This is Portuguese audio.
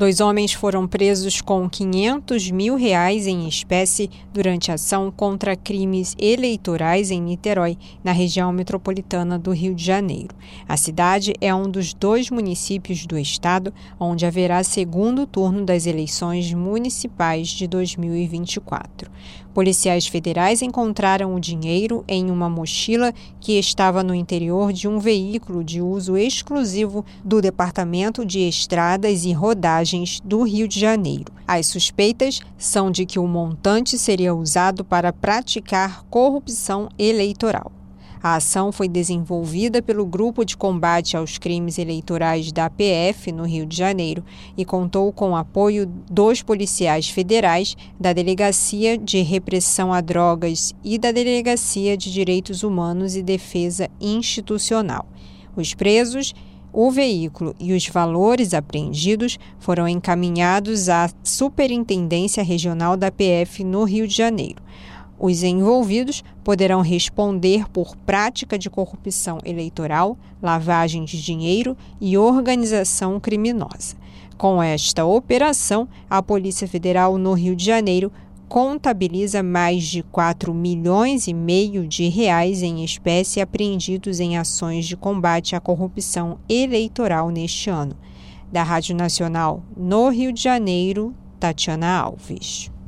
2 homens foram presos com R$500 mil em espécie durante a ação contra crimes eleitorais em Niterói, na região metropolitana do Rio de Janeiro. A cidade é um dos 2 municípios do estado onde haverá segundo turno das eleições municipais de 2024. Policiais federais encontraram o dinheiro em uma mochila que estava no interior de um veículo de uso exclusivo do Departamento de Estradas e Rodagens do Rio de Janeiro. As suspeitas são de que o montante seria usado para praticar corrupção eleitoral. A ação foi desenvolvida pelo Grupo de Combate aos Crimes Eleitorais da PF no Rio de Janeiro e contou com o apoio dos policiais federais, da Delegacia de Repressão a Drogas e da Delegacia de Direitos Humanos e Defesa Institucional. Os presos, o veículo e os valores apreendidos foram encaminhados à Superintendência Regional da PF no Rio de Janeiro. Os envolvidos poderão responder por prática de corrupção eleitoral, lavagem de dinheiro e organização criminosa. Com esta operação, a Polícia Federal no Rio de Janeiro contabiliza mais de R$4,5 milhões em espécie apreendidos em ações de combate à corrupção eleitoral neste ano. Da Rádio Nacional no Rio de Janeiro, Tatiana Alves.